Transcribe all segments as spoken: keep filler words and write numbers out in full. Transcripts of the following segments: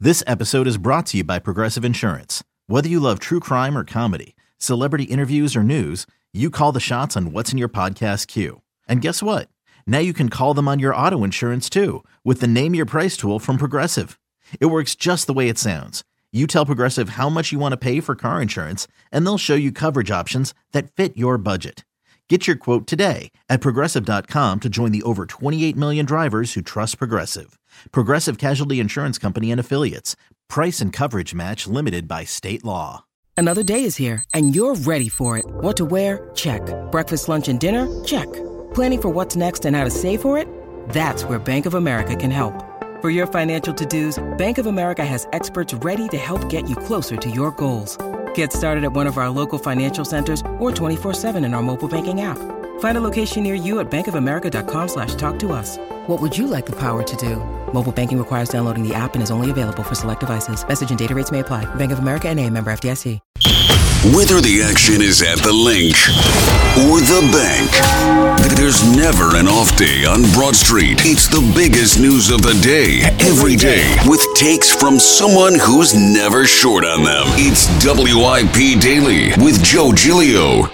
This episode is brought to you by Progressive Insurance. Whether you love true crime or comedy, celebrity interviews or news, you call the shots on what's in your podcast queue. And guess what? Now you can call them on your auto insurance too with the Name Your Price tool from Progressive. It works just the way it sounds. You tell Progressive how much you want to pay for car insurance, and they'll show you coverage options that fit your budget. Get your quote today at Progressive dot com to join the over twenty-eight million drivers who trust Progressive. Progressive Casualty Insurance Company and Affiliates. Price and coverage match limited by state law. Another day is here, and you're ready for it. What to wear? Check. Breakfast, lunch, and dinner? Check. Planning for what's next and how to save for it? That's where Bank of America can help. For your financial to-dos, Bank of America has experts ready to help get you closer to your goals. Get started at one of our local financial centers or twenty-four seven in our mobile banking app. Find a location near you at bankofamerica.com slash talk to us. What would you like the power to do? Mobile banking requires downloading the app and is only available for select devices. Message and data rates may apply. Bank of America N A, member F D I C. Whether the action is at the link or the bank, there's never an off day on Broad Street. It's the biggest news of the day, every day, with takes from someone who's never short on them. It's W I P Daily with Joe Giglio.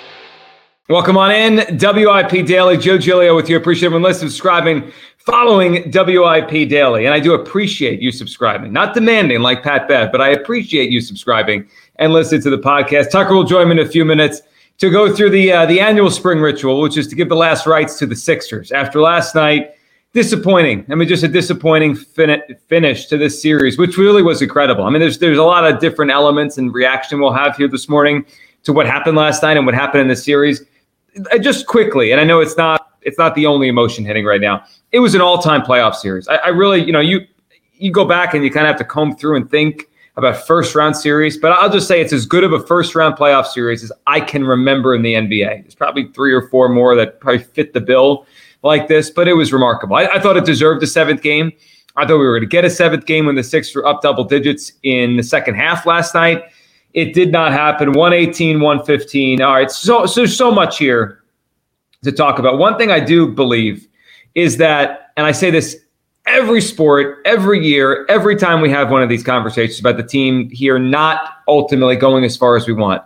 Welcome on in, W I P Daily. Joe Giglio with you. Appreciate everyone listening, subscribing, following W I P Daily. And I do appreciate you subscribing. Not demanding like Pat Bev, but I appreciate you subscribing and listening to the podcast. Tucker will join me in a few minutes to go through the uh, the annual spring ritual, which is to give the last rites to the Sixers. After last night, disappointing. I mean, just a disappointing fin- finish to this series, which really was incredible. I mean, there's there's a lot of different elements and reaction we'll have here this morning to what happened last night and what happened in the series. Just quickly, and I know it's not it's not the only emotion hitting right now. It was an all-time playoff series. I, I really, you know, you you go back and you kind of have to comb through and think about first-round series, but I'll just say it's as good of a first-round playoff series as I can remember in the N B A. There's probably three or four more that probably fit the bill like this, but it was remarkable. I, I thought it deserved a seventh game. I thought we were going to get a seventh game when the Sixers were up double digits in the second half last night. It did not happen. one eighteen, one fifteen. All right, so so so much here to talk about. One thing I do believe is that, and I say this every sport, every year, every time we have one of these conversations about the team here not ultimately going as far as we want,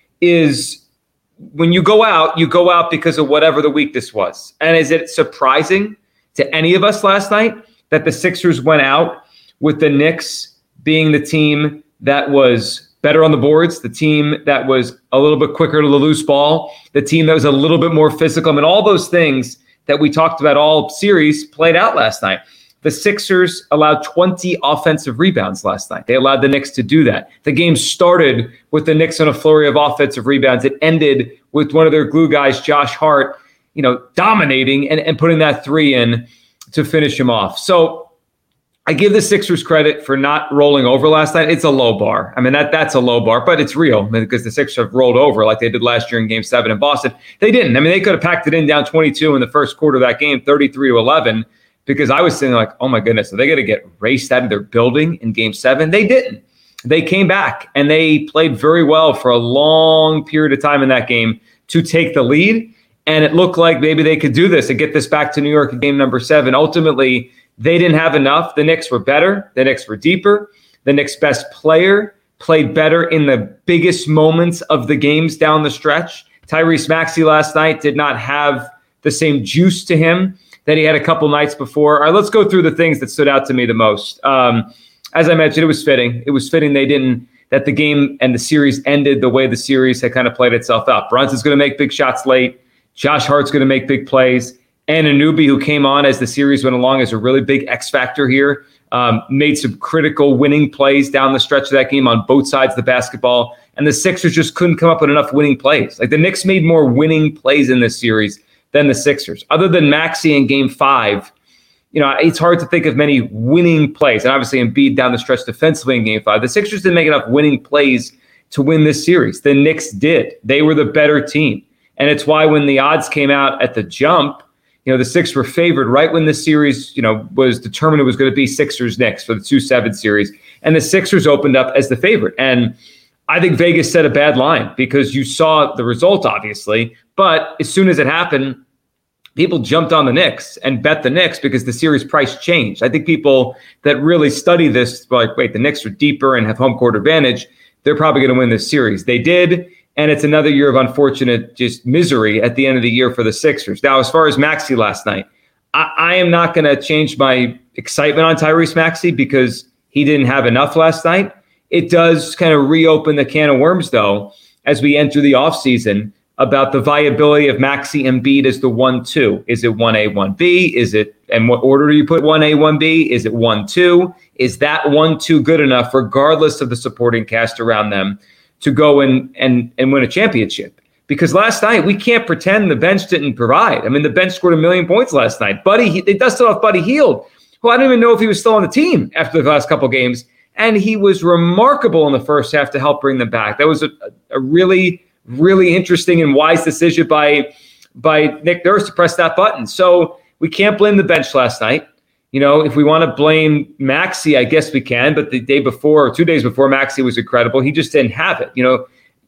is when you go out, you go out because of whatever the weakness was. And is it surprising to any of us last night that the Sixers went out with the Knicks being the team that was better on the boards, the team that was a little bit quicker to the loose ball, the team that was a little bit more physical? I mean, all those things that we talked about all series played out last night. The Sixers allowed twenty offensive rebounds last night. They allowed the Knicks to do that. The game started with the Knicks on a flurry of offensive rebounds. It ended with one of their glue guys, Josh Hart, you know, dominating and, and putting that three in to finish him off. So I give the Sixers credit for not rolling over last night. It's a low bar. I mean, that that's a low bar, but it's real because the Sixers have rolled over like they did last year in Game seven in Boston. They didn't. I mean, they could have packed it in down twenty-two in the first quarter of that game, thirty-three to eleven, because I was thinking like, oh my goodness, are they going to get raced out of their building in Game seven? They didn't. They came back and they played very well for a long period of time in that game to take the lead. And it looked like maybe they could do this and get this back to New York in game number seven. Ultimately, they didn't have enough. The Knicks were better. The Knicks were deeper. The Knicks' best player played better in the biggest moments of the games down the stretch. Tyrese Maxey last night did not have the same juice to him that he had a couple nights before. All right, let's go through the things that stood out to me the most. Um, as I mentioned, it was fitting. It was fitting they didn't, that the game and the series ended the way the series had kind of played itself out. Brunson's going to make big shots late. Josh Hart's going to make big plays. And Anunoby, who came on as the series went along as a really big X factor here, um, made some critical winning plays down the stretch of that game on both sides of the basketball. And the Sixers just couldn't come up with enough winning plays. Like the Knicks made more winning plays in this series than the Sixers. Other than Maxey in game five, you know, it's hard to think of many winning plays. And obviously Embiid down the stretch defensively in game five. The Sixers didn't make enough winning plays to win this series. The Knicks did. They were the better team. And it's why when the odds came out at the jump, you know, the Sixers were favored right when the series, you know, was determined it was going to be Sixers-Knicks for the two seven series. And the Sixers opened up as the favorite. And I think Vegas set a bad line because you saw the result, obviously. But as soon as it happened, people jumped on the Knicks and bet the Knicks because the series price changed. I think people that really study this were like, wait, the Knicks are deeper and have home court advantage. They're probably going to win this series. They did, and it's another year of unfortunate just misery at the end of the year for the Sixers. Now, as far as Maxey last night, I, I am not going to change my excitement on Tyrese Maxey because he didn't have enough last night. It does kind of reopen the can of worms, though, as we enter the offseason about the viability of Maxey Embiid as the one two. Is it one A, one B? Is it, and what order do you put one A, one B? Is it one two? Is that one two good enough, regardless of the supporting cast around them, to go and and and win a championship? Because last night, we can't pretend the bench didn't provide. I mean, the bench scored a million points last night. Buddy, they dusted off Buddy Hield, who I don't even know if he was still on the team after the last couple games. And he was remarkable in the first half to help bring them back. That was a, a really, really interesting and wise decision by, by Nick Nurse to press that button. So we can't blame the bench last night. You know, if we want to blame Maxey, I guess we can. But the day before, or two days before, Maxey was incredible. He just didn't have it. You know,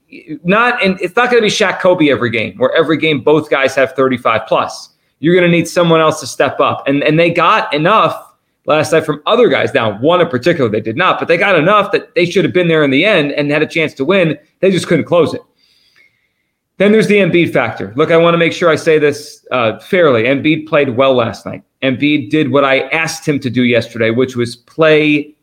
not and it's not going to be Shaq Kobe every game, where every game both guys have thirty-five plus. You're going to need someone else to step up. And, and they got enough last night from other guys. Now, one in particular, they did not, but they got enough that they should have been there in the end and had a chance to win. They just couldn't close it. Then there's the Embiid factor. Look, I want to make sure I say this uh, fairly. Embiid played well last night. Embiid did what I asked him to do yesterday, which was play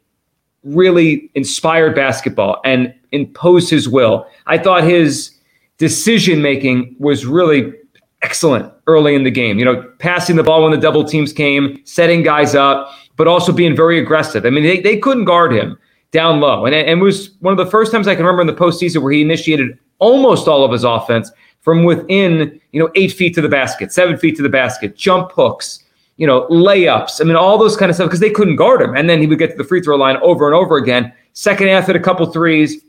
really inspired basketball and impose his will. I thought his decision-making was really excellent early in the game. You know, passing the ball when the double teams came, setting guys up, but also being very aggressive. I mean, they, they couldn't guard him down low. And, and it was one of the first times I can remember in the postseason where he initiated almost all of his offense from within, you know, eight feet to the basket, seven feet to the basket, jump hooks, you know, layups. I mean, all those kind of stuff because they couldn't guard him. And then he would get to the free throw line over and over again. Second half hit a couple threes.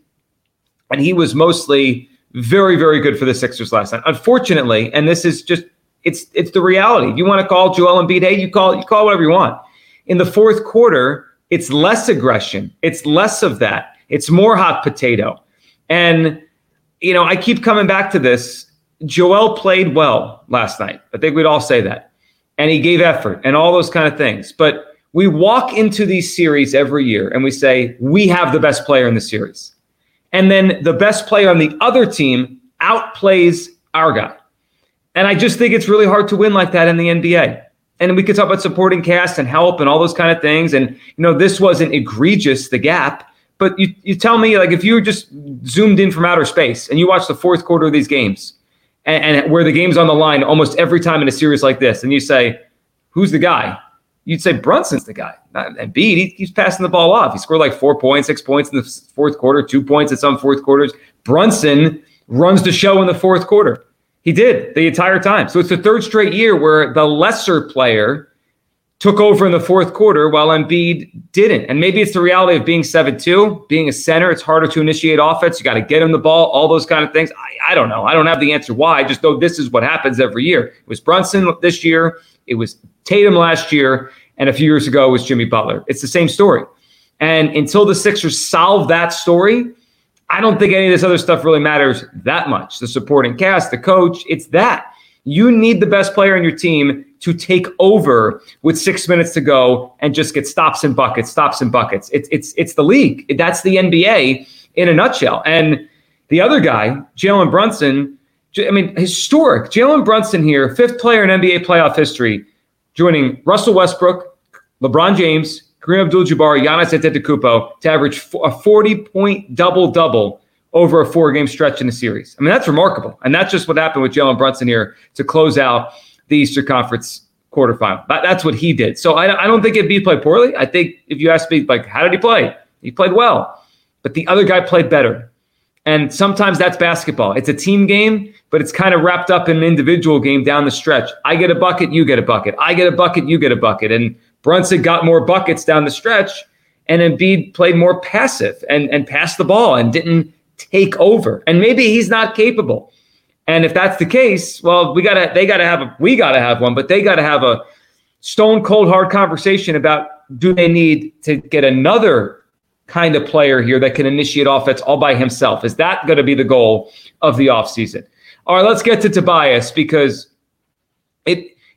And he was mostly very, very good for the Sixers last night. Unfortunately, and this is just, it's it's the reality. You want to call Joel Embiid, hey, you call you call whatever you want. In the fourth quarter, it's less aggression. It's less of that. It's more hot potato. And, you know, I keep coming back to this. Joel played well last night. I think we'd all say that. And he gave effort and all those kind of things. But we walk into these series every year and we say, we have the best player in the series. And then the best player on the other team outplays our guy. And I just think it's really hard to win like that in the N B A. And we could talk about supporting cast and help and all those kind of things. And, you know, this wasn't egregious, the gap. But you, you tell me, like, if you were just zoomed in from outer space and you watch the fourth quarter of these games and, and where the game's on the line almost every time in a series like this, and you say, who's the guy? You'd say Brunson's the guy. Not Embiid. He, he's passing the ball off. He scored like four points, six points in the fourth quarter, two points in some fourth quarters. Brunson runs the show in the fourth quarter. He did the entire time. So it's the third straight year where the lesser player took over in the fourth quarter while Embiid didn't. And maybe it's the reality of being seven two, being a center. It's harder to initiate offense. You got to get him the ball, all those kind of things. I, I don't know. I don't have the answer why. I just know this is what happens every year. It was Brunson this year. It was Tatum last year. And a few years ago it was Jimmy Butler. It's the same story. And until the Sixers solve that story, I don't think any of this other stuff really matters that much. The supporting cast, the coach, it's that. You need the best player on your team to take over with six minutes to go and just get stops and buckets, stops and buckets. It's it's it's the league. That's the N B A in a nutshell. And the other guy, Jalen Brunson, I mean, historic. Jalen Brunson here, fifth player in N B A playoff history, joining Russell Westbrook, LeBron James, Kareem Abdul-Jabbar, Giannis Antetokounmpo to average a forty-point double-double over a four-game stretch in the series. I mean, that's remarkable. And that's just what happened with Jalen Brunson here to close out the Eastern Conference quarterfinal. That, that's what he did. So I, I don't think Embiid played poorly. I think if you ask me, like, how did he play? He played well. But the other guy played better. And sometimes that's basketball. It's a team game, but it's kind of wrapped up in an individual game down the stretch. I get a bucket, you get a bucket. I get a bucket, you get a bucket. And Brunson got more buckets down the stretch, and Embiid played more passive and, and passed the ball and didn't take over. And maybe he's not capable. And if that's the case, well, we gotta they gotta have a we gotta have one, but they gotta have a stone cold hard conversation about, do they need to get another kind of player here that can initiate offense all by himself? Is that going to be the goal of the offseason? All right, let's get to Tobias, because it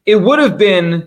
it would have been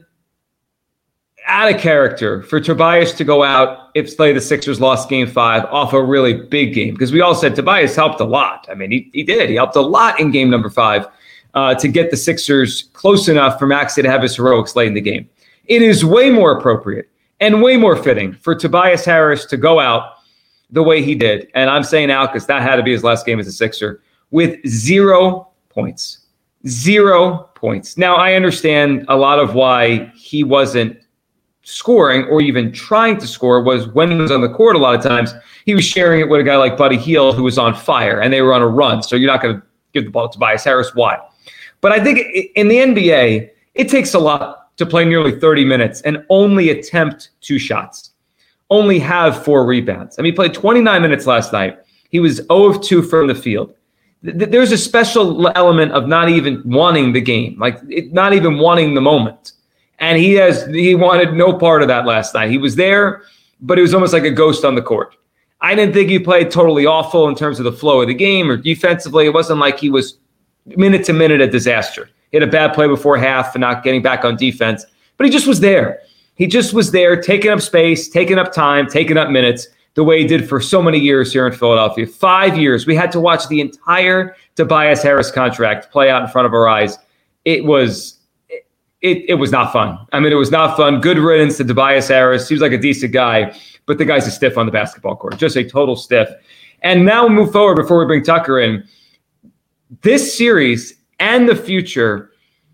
out of character for Tobias to go out if, say, the Sixers lost game five off a really big game. Because we all said Tobias helped a lot. I mean, he, he did. He helped a lot in game number five uh, to get the Sixers close enough for Maxey to have his heroics late in the game. It is way more appropriate and way more fitting for Tobias Harris to go out the way he did. And I'm saying out because that had to be his last game as a Sixer with zero points. Zero points. Now, I understand a lot of why he wasn't scoring or even trying to score was when he was on the court a lot of times, he was sharing it with a guy like Buddy Hield who was on fire and they were on a run. So you're not going to give the ball to Tobias Harris. Why? But I think in the N B A, it takes a lot to play nearly thirty minutes and only attempt two shots, only have four rebounds. I mean, he played twenty-nine minutes last night. He was zero of two from the field. There's a special element of not even wanting the game, like it, not even wanting the moment. And he has he wanted no part of that last night. He was there, but it was almost like a ghost on the court. I didn't think he played totally awful in terms of the flow of the game or defensively. It wasn't like he was minute to minute a disaster. He had a bad play before half and not getting back on defense, but he just was there. He just was there, taking up space, taking up time, taking up minutes, the way he did for so many years here in Philadelphia. Five years. We had to watch the entire Tobias Harris contract play out in front of our eyes. It was it, it was not fun. I mean, it was not fun. Good riddance to Tobias Harris. He was like a decent guy, but the guy's a stiff on the basketball court, just a total stiff. And now we move forward before we bring Tucker in. This series and the future,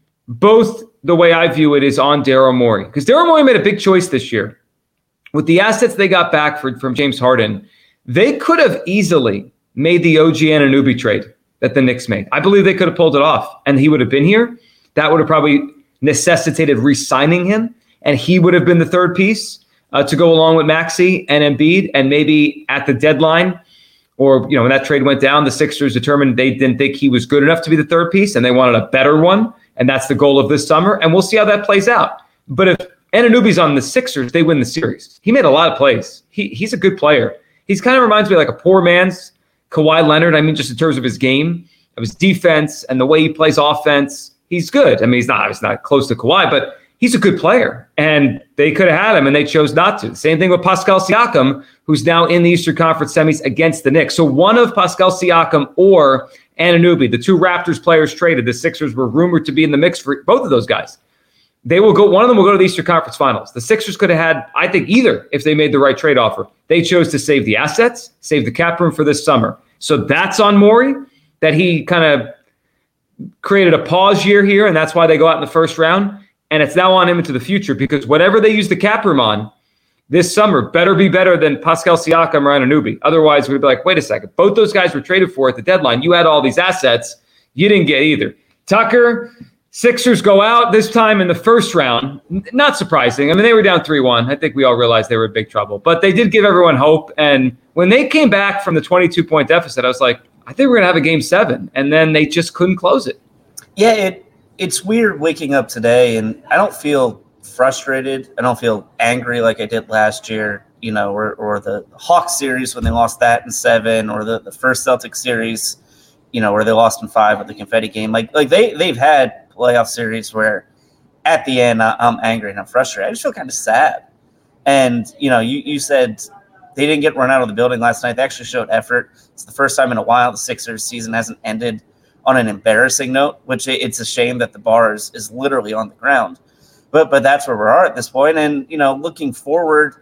both the way I view it is on Daryl Morey. Because Daryl Morey made a big choice this year. With the assets they got back for, from James Harden, they could have easily made the O G Anunoby trade that the Knicks made. I believe they could have pulled it off, and he would have been here. That would have probably necessitated re-signing him, and he would have been the third piece uh, to go along with Maxey and Embiid, and maybe at the deadline or, you know, when that trade went down, the Sixers determined they didn't think he was good enough to be the third piece, and they wanted a better one, and that's the goal of this summer, and we'll see how that plays out. But if Anunoby's on the Sixers, they win the series. He made a lot of plays. He He's a good player. He's kind of reminds me like a poor man's Kawhi Leonard. I mean, just in terms of his game, of his defense, and the way he plays offense. He's good. I mean, he's not, he's not close to Kawhi, but he's a good player. And they could have had him, and they chose not to. Same thing with Pascal Siakam, who's now in the Eastern Conference semis against the Knicks. So one of Pascal Siakam or Anunoby, the two Raptors players traded, the Sixers were rumored to be in the mix for both of those guys. They will go. One of them will go to the Eastern Conference Finals. The Sixers could have had, I think, either if they made the right trade offer. They chose to save the assets, save the cap room for this summer. So that's on Morey, that he kind of created a pause year here, and that's why they go out in the first round. And it's now on him into the future, because whatever they use the cap room on this summer better be better than Pascal Siakam or Anunoby. Otherwise, we'd be like, wait a second. Both those guys were traded for at the deadline. You had all these assets. You didn't get either. Tucker, Sixers go out this time in the first round. Not surprising. I mean, they were down three one. I think we all realized they were in big trouble. But they did give everyone hope. And when they came back from the twenty-two point deficit, I was like, I think we're going to have a game seven. And then they just couldn't close it. Yeah, it it's weird waking up today, and I don't feel frustrated. I don't feel angry like I did last year, you know, or, or the Hawks series when they lost that in seven, or the, the first Celtics series, you know, where they lost in five with the confetti game. Like, like they, they've had playoff series where at the end I, I'm angry and I'm frustrated. I just feel kind of sad. And, you know, you, you said they didn't get run out of the building last night. They actually showed effort. It's the first time in a while the Sixers season hasn't ended on an embarrassing note, which it's a shame that the bar is, is literally on the ground. But but that's where we are at this point. And, you know, looking forward,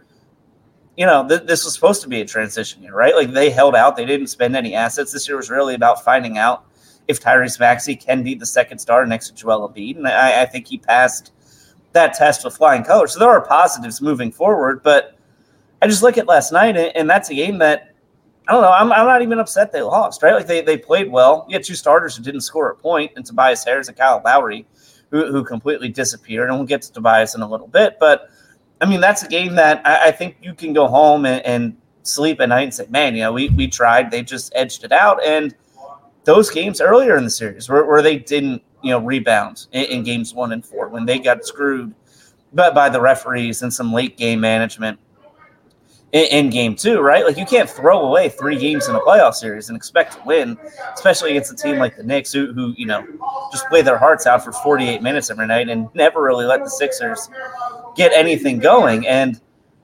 you know, th- this was supposed to be a transition year, right? Like, they held out. They didn't spend any assets. This year was really about finding out if Tyrese Maxey can be the second star next to Joel Embiid. And I, I think he passed that test with flying colors. So there are positives moving forward. But I just look at last night, and that's a game that, I don't know, I'm, I'm not even upset they lost, right? Like, they, they played well. You had two starters who didn't score a point, and Tobias Harris and Kyle Lowry, who, who completely disappeared. And we'll get to Tobias in a little bit. But, I mean, that's a game that I, I think you can go home and, and sleep at night and say, man, you know, we, we tried. They just edged it out. And those games earlier in the series where, where they didn't, you know, rebound in, in games one and four, when they got screwed by, by the referees and some late game management, in, in game two, right? Like, you can't throw away three games in a playoff series and expect to win, especially against a team like the Knicks who, who you know, just play their hearts out for forty-eight minutes every night and never really let the Sixers get anything going. And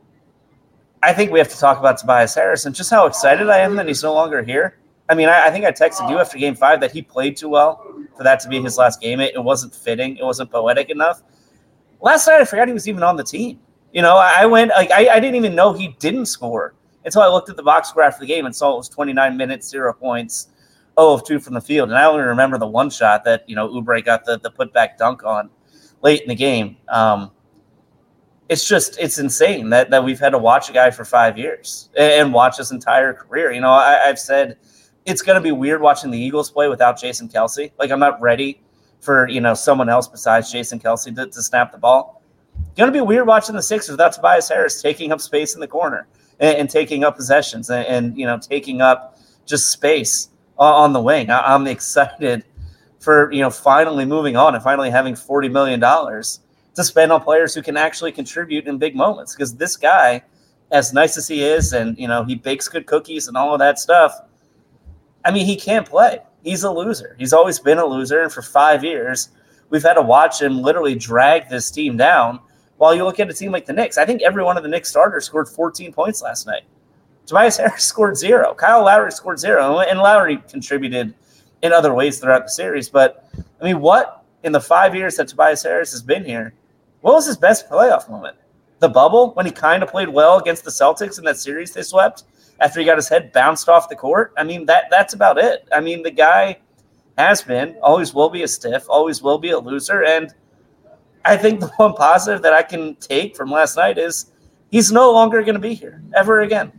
I think we have to talk about Tobias Harris and just how excited I am that he's no longer here. I mean, I, I think I texted you after game five that he played too well for that to be his last game. It, it wasn't fitting. It wasn't poetic enough. Last night, I forgot he was even on the team. You know, I went, like, I, I didn't even know he didn't score until I looked at the box score after the game and saw it was twenty-nine minutes, zero points, zero of two from the field. And I only remember the one shot that, you know, Oubre got the, the putback dunk on late in the game. Um, It's just, it's insane that, that we've had to watch a guy for five years and watch his entire career. You know, I, I've said it's going to be weird watching the Eagles play without Jason Kelce. Like, I'm not ready for, you know, someone else besides Jason Kelce to, to snap the ball. Going to be weird watching the Sixers without Tobias Harris taking up space in the corner and, and taking up possessions and, and, you know, taking up just space on the wing. I, I'm excited for, you know, finally moving on and finally having forty million dollars to spend on players who can actually contribute in big moments. Because this guy, as nice as he is, and, you know, he bakes good cookies and all of that stuff, I mean, he can't play. He's a loser. He's always been a loser. And for five years, we've had to watch him literally drag this team down. While you look at a team like the Knicks, I think every one of the Knicks starters scored fourteen points last night. Tobias Harris scored zero. Kyle Lowry scored zero. And Lowry contributed in other ways throughout the series. But, I mean, what in the five years that Tobias Harris has been here, what was his best playoff moment? The bubble, when he kind of played well against the Celtics in that series they swept after he got his head bounced off the court? I mean, that that's about it. I mean, the guy has been, always will be a stiff, always will be a loser. And I think the one positive that I can take from last night is he's no longer going to be here ever again.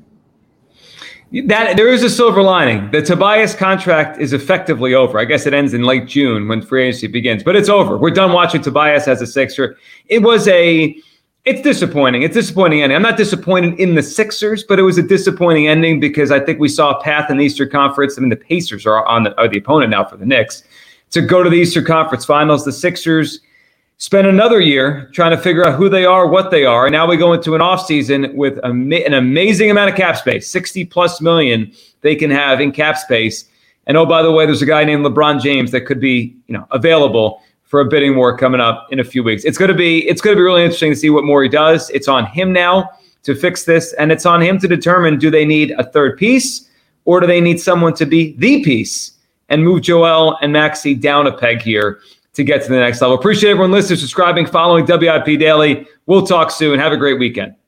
That there is a silver lining. The Tobias contract is effectively over. I guess it ends in late June when free agency begins, but it's over. We're done watching Tobias as a Sixer. It was a, it's disappointing. It's disappointing ending. I'm not disappointed in the Sixers, but it was a disappointing ending because I think we saw a path in the Eastern Conference. I mean, the Pacers are on the, are the opponent now for the Knicks to go to the Eastern Conference Finals. The Sixers spent another year trying to figure out who they are, what they are. And now we go into an offseason with a, an amazing amount of cap space, sixty plus million they can have in cap space. And oh, by the way, there's a guy named LeBron James that could be, you know, available for a bidding war coming up in a few weeks. It's going to be, it's going to be really interesting to see what Morey does. It's on him now to fix this. And it's on him to determine, do they need a third piece or do they need someone to be the piece and move Joel and Maxey down a peg here to get to the next level. Appreciate everyone listening, subscribing, following W I P Daily. We'll talk soon. Have a great weekend.